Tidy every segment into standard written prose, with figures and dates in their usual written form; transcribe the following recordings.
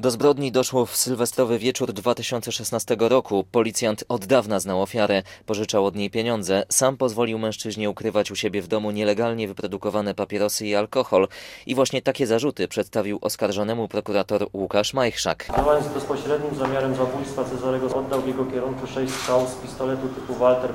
Do zbrodni doszło w sylwestrowy wieczór 2016 roku. Policjant od dawna znał ofiarę, pożyczał od niej pieniądze. Sam pozwolił mężczyźnie ukrywać u siebie w domu nielegalnie wyprodukowane papierosy i alkohol. I właśnie takie zarzuty przedstawił oskarżonemu prokurator Łukasz Majchrzak. Działając z bezpośrednim zamiarem zabójstwa, Cezarego oddał w jego kierunku 6 strzałów z pistoletu typu Walter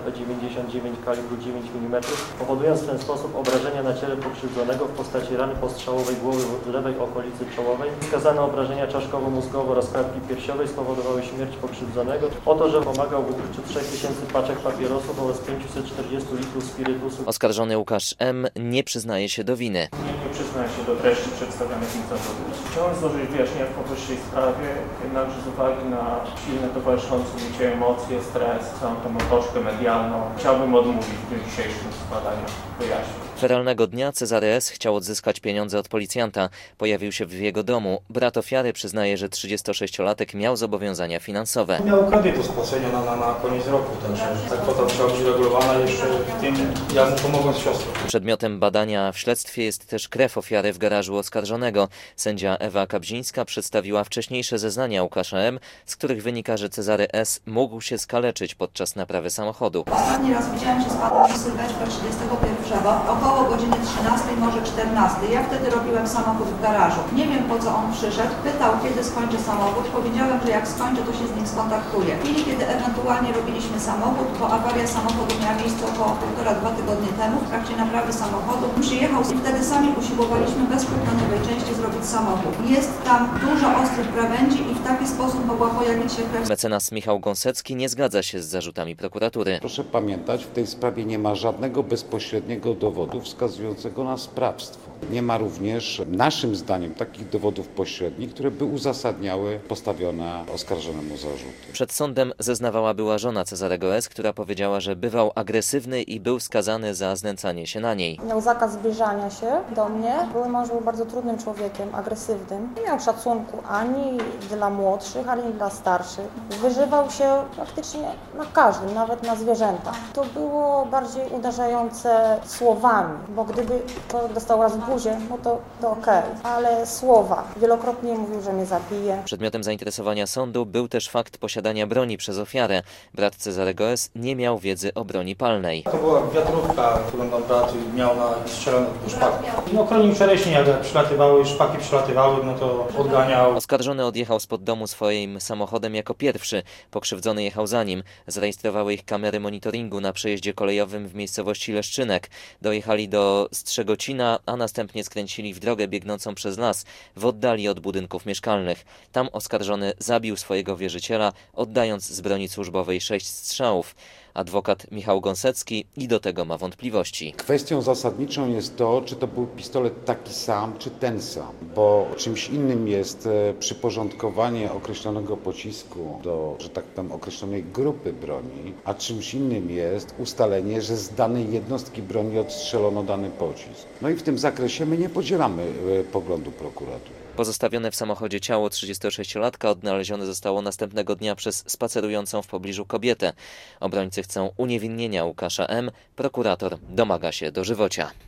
P99 kalibru 9 mm, powodując w ten sposób obrażenia na ciele pokrzywdzonego w postaci rany postrzałowej głowy w lewej okolicy czołowej. Wskazane obrażenia czaszkowo-mózgowe oraz klatki piersiowej spowodowały śmierć pokrzywdzonego. O to, że pomagał w ukryciu 3000 paczek papierosów oraz 540 litrów spirytusu. Oskarżony Łukasz M. nie przyznaje się do winy. Nie przyznaję się do treści przedstawionych im zarzutów. Chciałem złożyć wyjaśnienia w powyższej sprawie, jednakże z uwagi na silne towarzyszące mi dzisiaj emocje, stres, całą tą otoczkę medialną, chciałbym odmówić w dniu dzisiejszym składania wyjaśnień. Feralnego dnia Cezary S. chciał odzyskać pieniądze od policjanta. Pojawił się w jego domu. Brat ofiary przyznaje, że 36-latek miał zobowiązania finansowe. Miał kredyt do spłacenia na koniec roku, także ta kwota musiała być regulowana jeszcze w tym, ja mu pomogłem z siostrą. Przedmiotem badania w śledztwie jest też krew ofiary w garażu oskarżonego. Sędzia Ewa Kabzińska przedstawiła wcześniejsze zeznania Łukasza M., z których wynika, że Cezary S. mógł się skaleczyć podczas naprawy samochodu. Ostatni raz widziałem się z panem Sylwestra 31, około godziny 13, może 14. Ja wtedy robiłem samochód w garażu. Nie wiem, po co on przyszedł. Pytał, kiedy skończę samochód. Powiedziałem, że jak skończę, to się z nim skontaktuję. W chwili, kiedy ewentualnie robiliśmy samochód, bo awaria samochodu miała miejsce około 1,5–2 tygodnie temu, w trakcie naprawy samochodu przyjechał i wtedy sami usiłowaliśmy bez kupionej części zrobić samochód. Jest tam dużo ostrych krawędzi i w taki sposób mogła pojawić się krew. Mecenas Michał Gąsecki nie zgadza się z zarzutami prokuratury. Proszę pamiętać, w tej sprawie nie ma żadnego bezpośredniego dowodu wskazującego na sprawstwo. Nie ma również, naszym zdaniem, takich dowodów pośrednich, które by uzasadniały postawione oskarżonemu zarzuty. Przed sądem zeznawała była żona Cezarego S., która powiedziała, że bywał agresywny i był skazany za znęcanie się na niej. Miał zakaz zbliżania się do mnie. Były mąż był bardzo trudnym człowiekiem, agresywnym. Nie miał szacunku ani dla młodszych, ani dla starszych. Wyżywał się praktycznie na każdym, nawet na zwierzętach. To było bardziej uderzające słowami, bo gdyby człowiek dostał raz w buzię, no to okej. Ale słowa. Wielokrotnie mówił, że mnie zabije. Przedmiotem zainteresowania sądu był też fakt posiadania broni przez ofiarę. Brat Cezarego S. nie miał wiedzy o broni palnej. To była wiatrówka, którą tam brat miał strzelone do szpaku. No chronił czereśnie, jak przylatywały, szpaki przylatywały, no to odganiał. Oskarżony odjechał spod domu swoim samochodem jako pierwszy. Pokrzywdzony jechał za nim. Zarejestrowały ich kamery monitoringu na przejeździe kolejowym w miejscowości Leszczynek. Dojechali do Strzegocina, a następnie skręcili w drogę biegnącą przez las, w oddali od budynków mieszkalnych. Tam oskarżony zabił swojego wierzyciela, oddając z broni służbowej 6 strzałów. Adwokat Michał Gąsecki i do tego ma wątpliwości. Kwestią zasadniczą jest to, czy to był pistolet taki sam, czy ten sam, bo czymś innym jest przyporządkowanie określonego pocisku do, że tak powiem, określonej grupy broni, a czymś innym jest ustalenie, że z danej jednostki broni odstrzelono dany pocisk. No i w tym zakresie my nie podzielamy poglądu prokuratury. Pozostawione w samochodzie ciało 36-latka odnalezione zostało następnego dnia przez spacerującą w pobliżu kobietę. Obrońcy chcą uniewinnienia Łukasza M. Prokurator domaga się dożywocia.